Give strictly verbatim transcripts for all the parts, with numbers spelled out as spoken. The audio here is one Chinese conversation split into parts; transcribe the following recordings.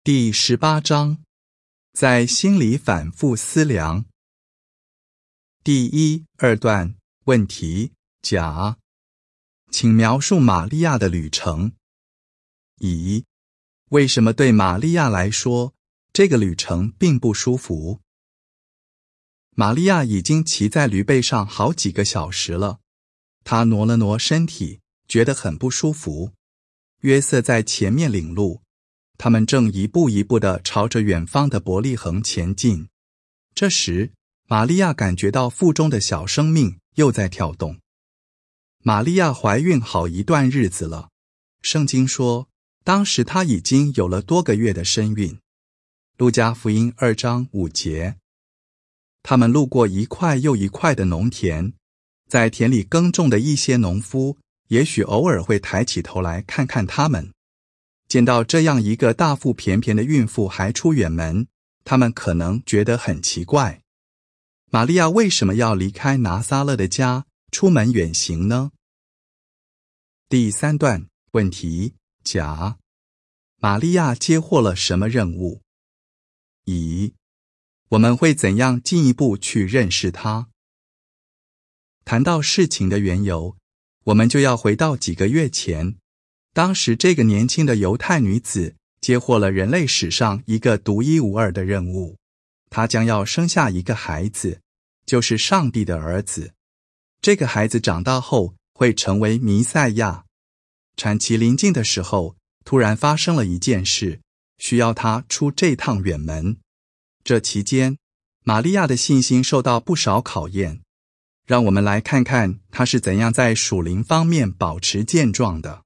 第十八章，在心里反复思量。第一、二段问题甲，请描述玛利亚的旅程。乙，为什么对玛利亚来说，这个旅程并不舒服？玛利亚已经骑在驴背上好几个小时了，她挪了挪身体，觉得很不舒服。约瑟在前面领路，他们正一步一步地朝着远方的伯利恒前进。这时，玛利亚感觉到腹中的小生命又在跳动。玛利亚怀孕好一段日子了，圣经说，当时她已经有了多个月的身孕。路加福音二章五节。他们路过一块又一块的农田，在田里耕种的一些农夫，也许偶尔会抬起头来看看他们。见到这样一个大腹便便的孕妇还出远门，他们可能觉得很奇怪。玛利亚为什么要离开拿撒勒的家，出门远行呢？第三段问题甲，玛利亚接获了什么任务？乙，我们会怎样进一步去认识她？谈到事情的缘由，我们就要回到几个月前。当时这个年轻的犹太女子接获了人类史上一个独一无二的任务，她将要生下一个孩子，就是上帝的儿子。这个孩子长大后会成为弥赛亚。产期临近的时候，突然发生了一件事，需要她出这趟远门。这期间，玛利亚的信心受到不少考验。让我们来看看她是怎样在属灵方面保持健壮的。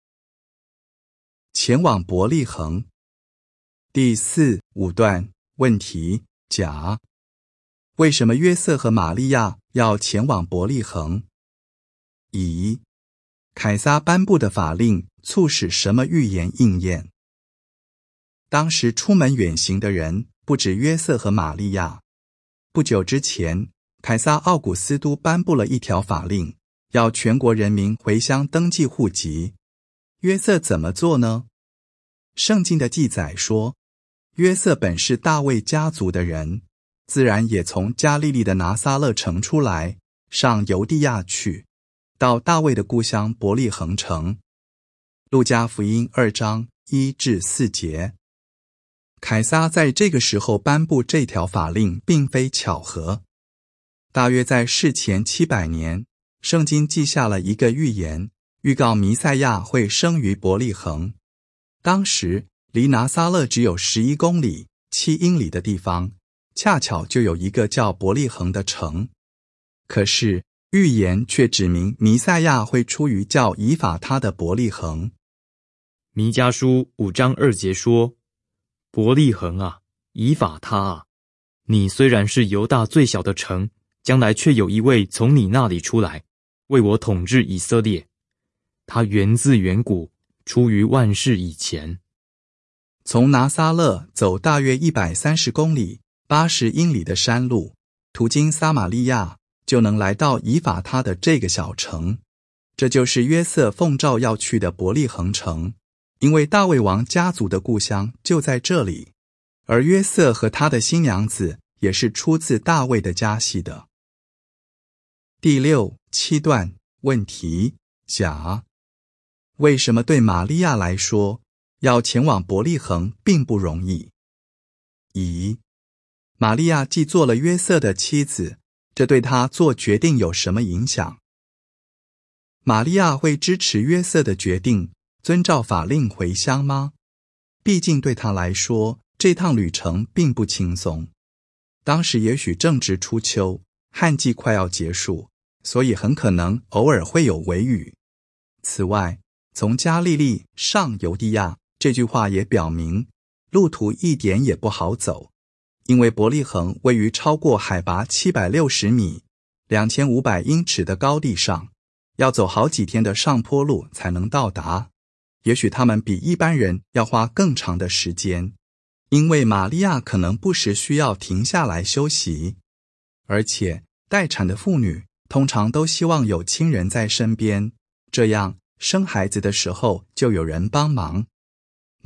前往伯利恒。第四、五段问题甲，为什么约瑟和玛利亚要前往伯利恒？乙，凯撒颁布的法令促使什么预言应验？当时出门远行的人不止约瑟和玛利亚。不久之前，凯撒奥古斯都颁布了一条法令，要全国人民回乡登记户籍。约瑟怎么做呢？圣经的记载说，约瑟本是大卫家族的人，自然也从加利利的拿撒勒城出来，上犹地亚去，到大卫的故乡伯利恒城。路加福音二章一至四节。凯撒在这个时候颁布这条法令并非巧合。大约在事前七百年，圣经记下了一个预言，预告弥赛亚会生于伯利恒。当时离拿撒勒只有十一公里七英里的地方，恰巧就有一个叫伯利恒的城。可是预言却指明弥赛亚会出于叫以法他的伯利恒。 弥迦书五章二节说，伯利恒啊，以法他啊，你虽然是犹大最小的城，将来却有一位从你那里出来，为我统治以色列。他源自远古，出于万世以前。 从拿撒勒走大约一百三十公里八十英里的山路，途经撒玛利亚，就能来到以法他的这个小城。这就是约瑟奉召要去的伯利恒城，因为大卫王家族的故乡就在这里，而约瑟和他的新娘子也是出自大卫的家系的。第六、七段问题甲，为什么对玛利亚来说，要前往伯利恒并不容易？乙，玛利亚既做了约瑟的妻子，这对她做决定有什么影响？玛利亚会支持约瑟的决定，遵照法令回乡吗？毕竟对她来说，这趟旅程并不轻松。当时也许正值初秋，旱季快要结束，所以很可能偶尔会有微雨。此外，从加利利上犹地亚这句话也表明，路途一点也不好走，因为伯利恒位于超过海拔七百六十米、两千五百英尺的高地上，要走好几天的上坡路才能到达。也许他们比一般人要花更长的时间，因为玛利亚可能不时需要停下来休息，而且待产的妇女通常都希望有亲人在身边，这样生孩子的时候就有人帮忙。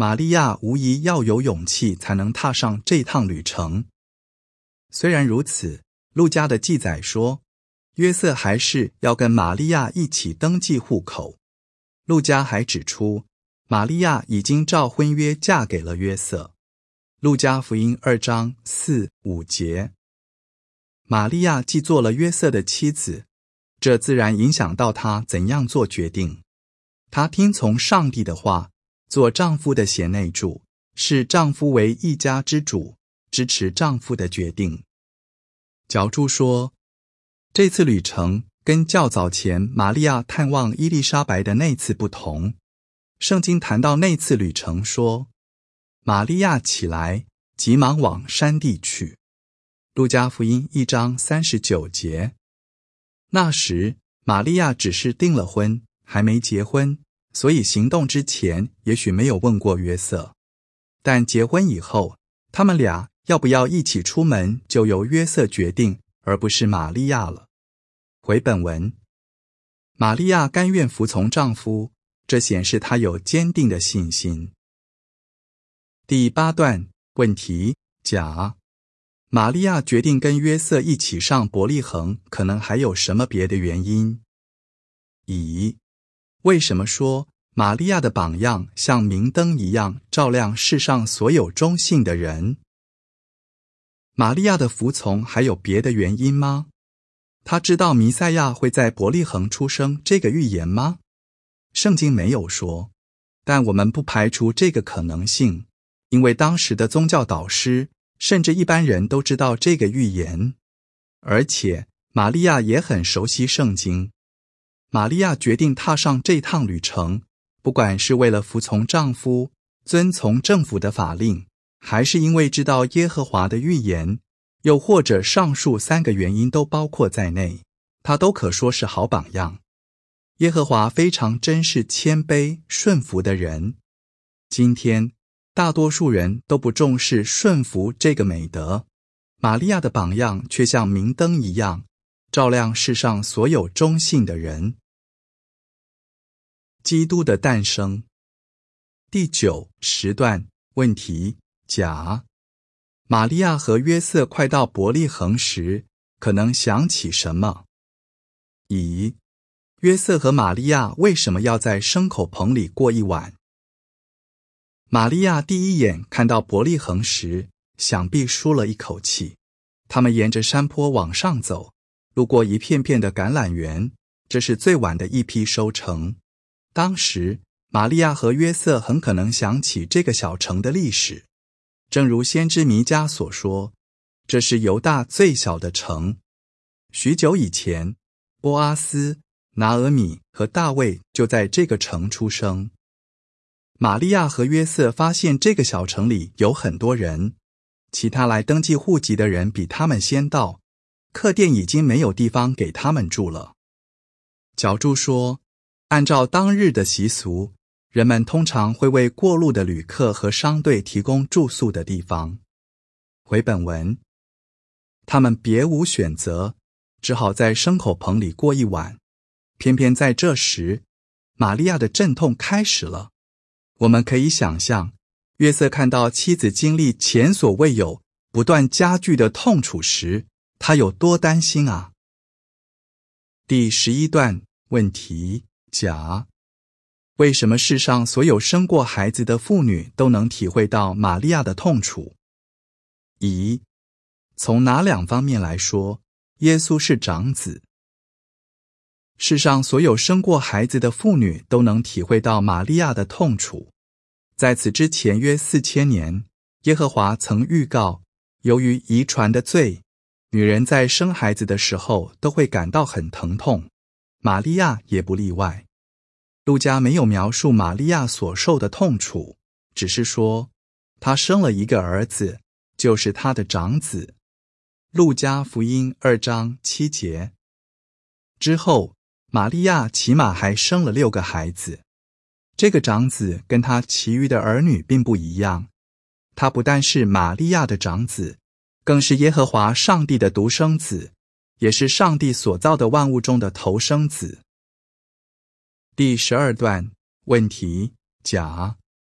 玛利亚无疑要有勇气才能踏上这趟旅程。虽然如此，路加的记载说，约瑟还是要跟玛利亚一起登记户口。路加还指出，玛利亚已经照婚约嫁给了约瑟。路加福音二章四五节。玛利亚既做了约瑟的妻子，这自然影响到她怎样做决定。她听从上帝的话，做丈夫的贤内助，视丈夫为一家之主，支持丈夫的决定。角注说，这次旅程跟较早前玛利亚探望伊丽莎白的那次不同。圣经谈到那次旅程说，玛利亚起来，急忙往山地去。路加福音一章三十九节。那时玛利亚只是订了婚，还没结婚，所以行动之前也许没有问过约瑟。但结婚以后，他们俩要不要一起出门就由约瑟决定，而不是玛利亚了。回本文，玛利亚甘愿服从丈夫，这显示她有坚定的信心。第八段问题甲，玛利亚决定跟约瑟一起上伯利恒，可能还有什么别的原因？乙，为什么说玛利亚的榜样像明灯一样照亮世上所有忠信的人？玛利亚的服从还有别的原因吗？她知道弥赛亚会在伯利恒出生这个预言吗？圣经没有说，但我们不排除这个可能性，因为当时的宗教导师甚至一般人都知道这个预言，而且玛利亚也很熟悉圣经。玛利亚决定踏上这趟旅程，不管是为了服从丈夫，遵从政府的法令，还是因为知道耶和华的预言，又或者上述三个原因都包括在内，她都可说是好榜样。耶和华非常珍视谦卑顺服的人。今天大多数人都不重视顺服这个美德，玛利亚的榜样却像明灯一样，照亮世上所有忠信的人。基督的诞生。第九、十段问题甲，玛利亚和约瑟快到伯利恒时，可能想起什么？乙，约瑟和玛利亚为什么要在牲口棚里过一晚？玛利亚第一眼看到伯利恒时，想必舒了一口气。他们沿着山坡往上走，路过一片片的橄榄园，这是最晚的一批收成。当时玛利亚和约瑟很可能想起这个小城的历史，正如先知弥迦所说，这是犹大最小的城。许久以前，波阿斯、拿俄米和大卫就在这个城出生。玛利亚和约瑟发现这个小城里有很多人，其他来登记户籍的人比他们先到，客店已经没有地方给他们住了。角注说，按照当日的习俗，人们通常会为过路的旅客和商队提供住宿的地方。回本文，他们别无选择，只好在牲口棚里过一晚。偏偏在这时，玛利亚的阵痛开始了。我们可以想象，约瑟看到妻子经历前所未有、不断加剧的痛楚时，他有多担心啊！第十一段问题甲，为什么世上所有生过孩子的妇女都能体会到玛利亚的痛楚？乙，从哪两方面来说，耶稣是长子？世上所有生过孩子的妇女都能体会到玛利亚的痛楚。在此之前约四千年，耶和华曾预告，由于遗传的罪，女人在生孩子的时候都会感到很疼痛，玛利亚也不例外。路加没有描述玛利亚所受的痛楚，只是说她生了一个儿子，就是她的长子。路加福音二章七节。之后玛利亚起码还生了六个孩子。这个长子跟他其余的儿女并不一样，他不但是玛利亚的长子，更是耶和华上帝的独生子，也是上帝所造的万物中的头生子。第十二段问题甲，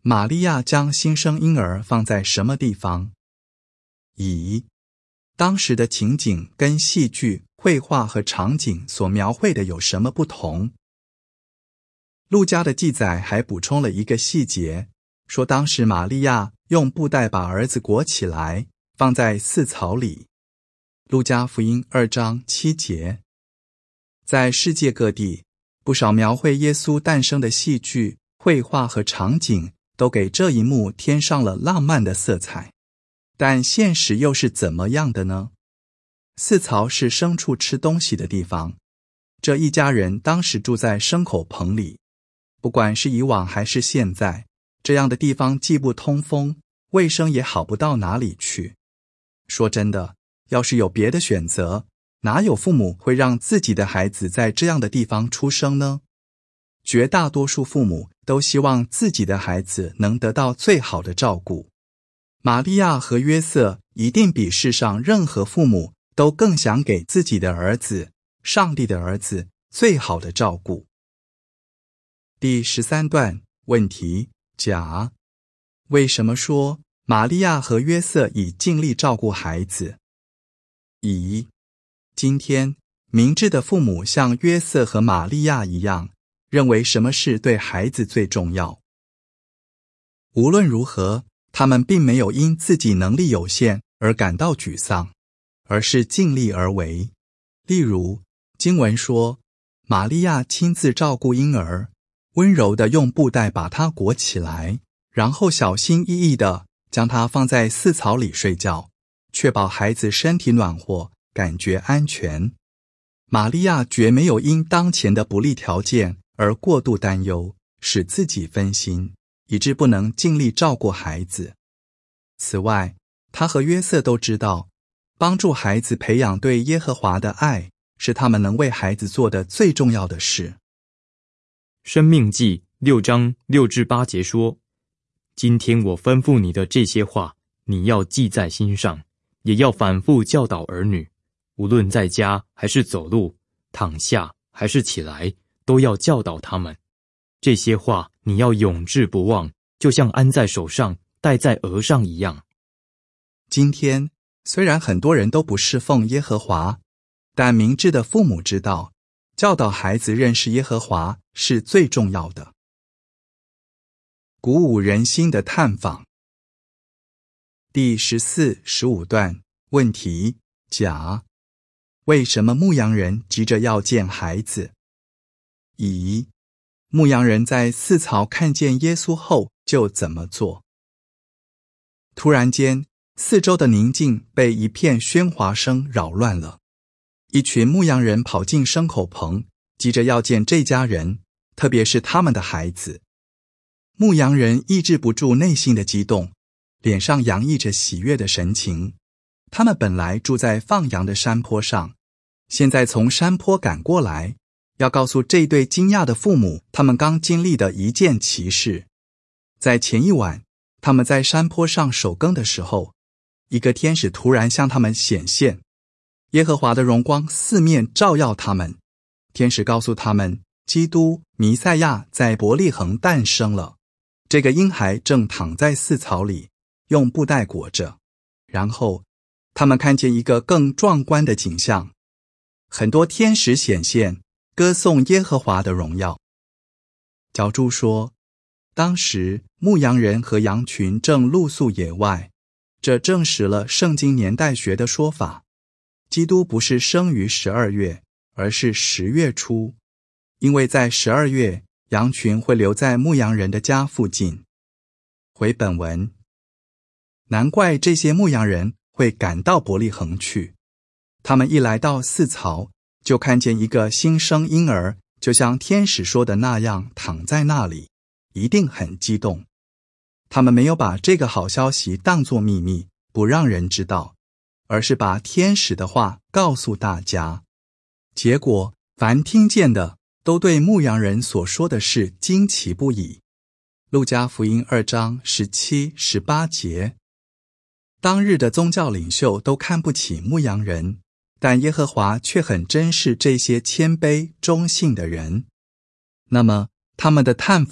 玛利亚将新生婴儿放在什么地方？乙，当时的情景跟戏剧、绘画和场景所描绘的有什么不同？路加的记载还补充了一个细节，说当时玛利亚用布袋把儿子裹起来，放在饲槽里。路加福音二章七节。在世界各地，不少描绘耶稣诞生的戏剧、绘画和场景都给这一幕添上了浪漫的色彩。但现实又是怎么样的呢？饲槽是牲畜吃东西的地方，这一家人当时住在牲口棚里。不管是以往还是现在，这样的地方既不通风，卫生也好不到哪里去。说真的，要是有别的选择，哪有父母会让自己的孩子在这样的地方出生呢？绝大多数父母都希望自己的孩子能得到最好的照顾。玛利亚和约瑟一定比世上任何父母都更想给自己的儿子，上帝的儿子，最好的照顾。第十三段问题甲，为什么说玛利亚和约瑟已尽力照顾孩子？乙，今天明智的父母像约瑟和玛利亚一样，认为什么事对孩子最重要。无论如何，他们并没有因自己能力有限而感到沮丧，而是尽力而为。例如，经文说，玛利亚亲自照顾婴儿，温柔地用布袋把他裹起来，然后小心翼翼地将他放在饲槽里睡觉，确保孩子身体暖和，感觉安全。玛利亚绝没有因当前的不利条件而过度担忧，使自己分心，以致不能尽力照顾孩子。此外，他和约瑟都知道，帮助孩子培养对耶和华的爱，是他们能为孩子做的最重要的事。 申命记六章六至八节说，今天我吩咐你的这些话，你要记在心上，也要反复教导儿女，无论在家还是走路，躺下还是起来，都要教导他们。这些话你要永志不忘，就像安在手上，戴在额上一样。 今天，虽然很多人都不侍奉耶和华，但明智的父母知道，教导孩子认识耶和华是最重要的。鼓舞人心的探访。第十四、十五段问题甲，为什么牧羊人急着要见孩子？乙，牧羊人在饲槽看见耶稣后就怎么做？突然间，四周的宁静被一片喧哗声扰乱了。一群牧羊人跑进牲口棚，急着要见这家人，特别是他们的孩子。牧羊人抑制不住内心的激动，脸上洋溢着喜悦的神情。他们本来住在放羊的山坡上，现在从山坡赶过来，要告诉这对惊讶的父母他们刚经历的一件奇事。在前一晚，他们在山坡上守更的时候，一个天使突然向他们显现，耶和华的荣光四面照耀他们。天使告诉他们，基督弥赛亚在伯利恒诞生了，这个婴孩正躺在饲槽里，用布袋裹着。然后他们看见一个更壮观的景象，很多天使显现，歌颂耶和华的荣耀。角注说，当时牧羊人和羊群正露宿野外，这证实了圣经年代学的说法，基督不是生于十二月，而是十月初，因为在十二月，羊群会留在牧羊人的家附近。回本文，难怪这些牧羊人会赶到伯利恒去。他们一来到饲槽，就看见一个新生婴儿，就像天使说的那样躺在那里，一定很激动。他们没有把这个好消息当作秘密，不让人知道，而是把天使的话告诉大家。结果，凡听见的都对牧羊人所说的事惊奇不已。路加福音二章十七、十八节。当日的宗教领袖都看不起牧羊人，但耶和华却很珍视这些谦卑忠信的人。那么，他们的探访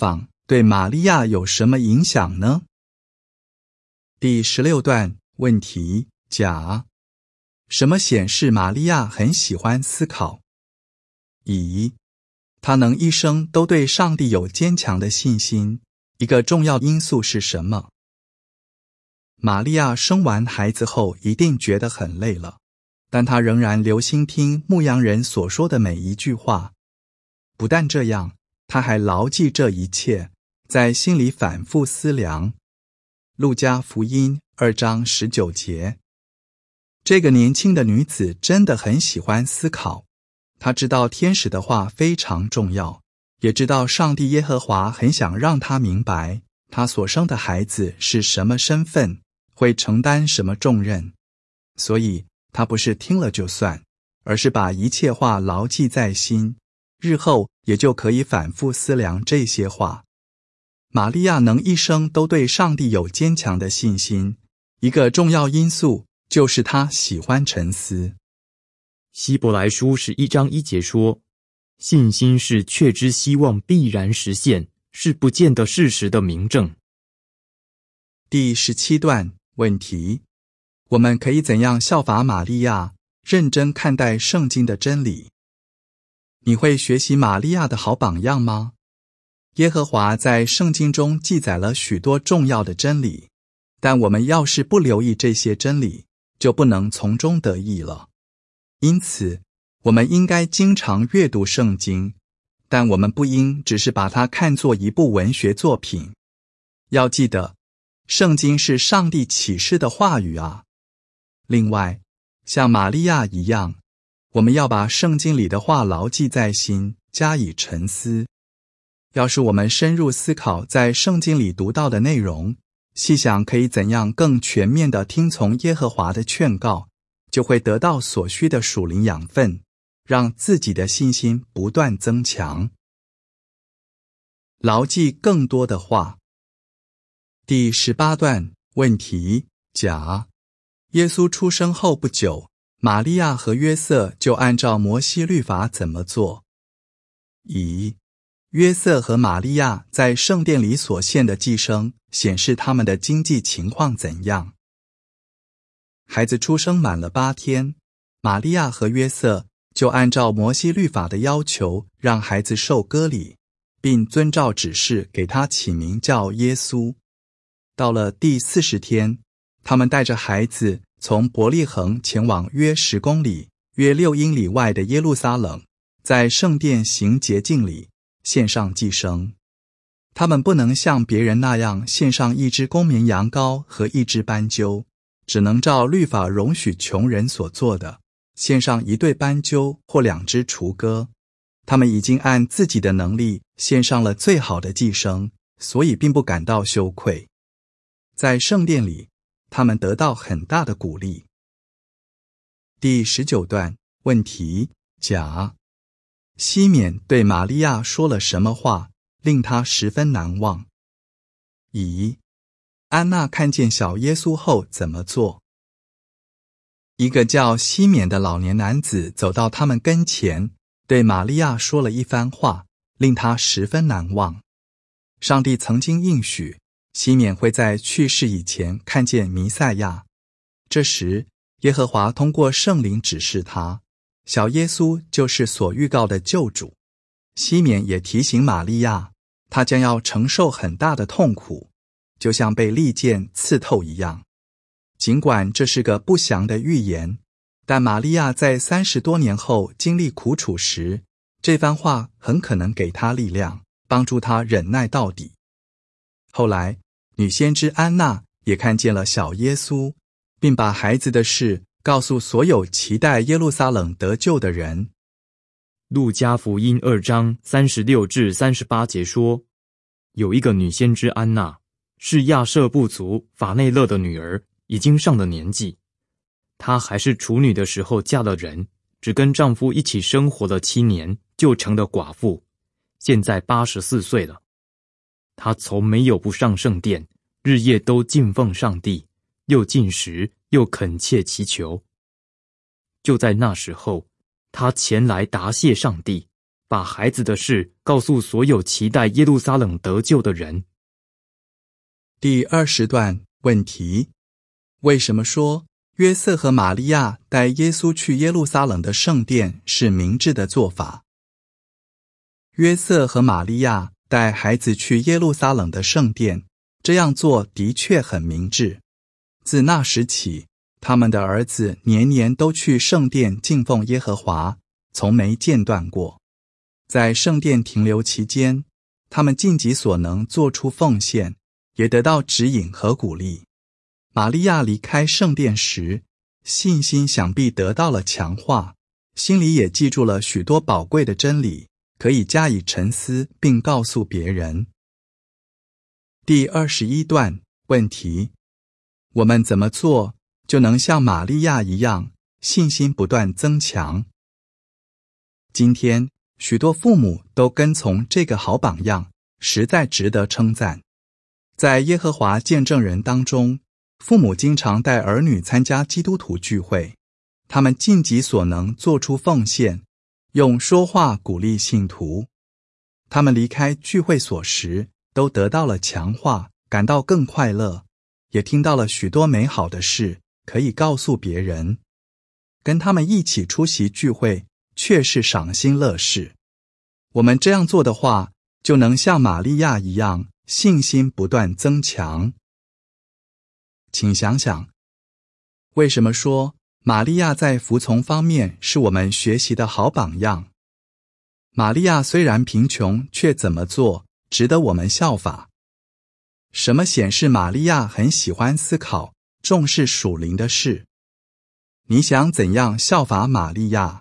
对玛利亚有什么影响呢？第十六段问题甲：什么显示玛利亚很喜欢思考？乙：她能一生都对上帝有坚强的信心，一个重要因素是什么？玛利亚生完孩子后一定觉得很累了，但她仍然留心听牧羊人所说的每一句话。不但这样，她还牢记这一切，在心里反复思量。路加福音二章十九节。这个年轻的女子真的很喜欢思考，她知道天使的话非常重要，也知道上帝耶和华很想让她明白她所生的孩子是什么身份，会承担什么重任。所以她不是听了就算，而是把一切话牢记在心，日后也就可以反复思量这些话。玛利亚能一生都对上帝有坚强的信心，一个重要因素就是她喜欢沉思。 希伯来书十一章一节说，信心是确知希望必然实现，是不见得事实的明证。 第十七段问题：我们可以怎样效法玛利亚，认真看待圣经的真理？你会学习玛利亚的好榜样吗？耶和华在圣经中记载了许多重要的真理，但我们要是不留意这些真理，就不能从中得益了。因此，我们应该经常阅读圣经，但我们不应只是把它看作一部文学作品。要记得，圣经是上帝启示的话语啊。另外，像玛利亚一样，我们要把圣经里的话牢记在心，加以沉思。要是我们深入思考在圣经里读到的内容，细想可以怎样更全面地听从耶和华的劝告，就会得到所需的属灵养分，让自己的信心不断增强。牢记更多的话。第十八段问题甲：耶稣出生后不久，玛利亚和约瑟就按照摩西律法怎么做？乙：约瑟和玛利亚在圣殿里所献的祭牲显示他们的经济情况怎样？孩子出生满了八天，玛利亚和约瑟就按照摩西律法的要求让孩子受割礼，并遵照指示给他起名叫耶稣。到了第四十天，他们带着孩子从伯利恒前往约十公里、约六英里外的耶路撒冷，在圣殿行洁净礼，献上祭牲。他们不能像别人那样献上一只公绵羊羔和一只斑鸠，只能照律法容许穷人所做的，献上一对斑鸠或两只雏鸽。他们已经按自己的能力献上了最好的祭牲，所以并不感到羞愧。在圣殿里，他们得到很大的鼓励。第十九段问题甲：西缅对玛利亚说了什么话，令她十分难忘？乙：安娜看见小耶稣后怎么做？一个叫西缅的老年男子走到他们跟前，对玛利亚说了一番话，令她十分难忘。上帝曾经应许西缅会在去世以前看见弥赛亚。这时，耶和华通过圣灵指示他，小耶稣就是所预告的救主。西缅也提醒玛利亚，他将要承受很大的痛苦，就像被利剑刺透一样。尽管这是个不祥的预言，但玛利亚在三十多年后经历苦楚时，这番话很可能给她力量，帮助她忍耐到底。后来，女先知安娜也看见了小耶稣，并把孩子的事告诉所有期待耶路撒冷得救的人。 路加福音二章三十六至三十八节说，有一个女先知安娜，是亚舍部族法内勒的女儿，已经上了年纪。她还是处女的时候嫁了人，只跟丈夫一起生活了七年，就成了寡妇，现在八十四岁了。她从没有不上圣殿，日夜都敬奉上帝，又进食，又恳切祈求。就在那时候，她前来答谢上帝， 把孩子的事告诉所有期待耶路撒冷得救的人。 第二十段问题：为什么说约瑟和玛利亚带耶稣去耶路撒冷的圣殿是明智的做法？约瑟和玛利亚带孩子去耶路撒冷的圣殿，这样做的确很明智。自那时起，他们的儿子年年都去圣殿敬奉耶和华，从没间断过。在圣殿停留期间，他们尽己所能做出奉献，也得到指引和鼓励。玛利亚离开圣殿时，信心想必得到了强化，心里也记住了许多宝贵的真理，可以加以沉思并告诉别人。第二十一段问题：我们怎么做就能像玛利亚一样，信心不断增强？今天许多父母都跟从这个好榜样，实在值得称赞。在耶和华见证人当中，父母经常带儿女参加基督徒聚会，他们尽己所能做出奉献，用说话鼓励信徒。他们离开聚会所时，都得到了强化，感到更快乐，也听到了许多美好的事，可以告诉别人。跟他们一起出席聚会，却是赏心乐事。我们这样做的话，就能像玛利亚一样，信心不断增强。请想想，为什么说玛利亚在服从方面是我们学习的好榜样？玛利亚虽然贫穷，却怎么做，值得我们效法。什么显示玛利亚很喜欢思考，重视属灵的事？你想怎样效法玛利亚？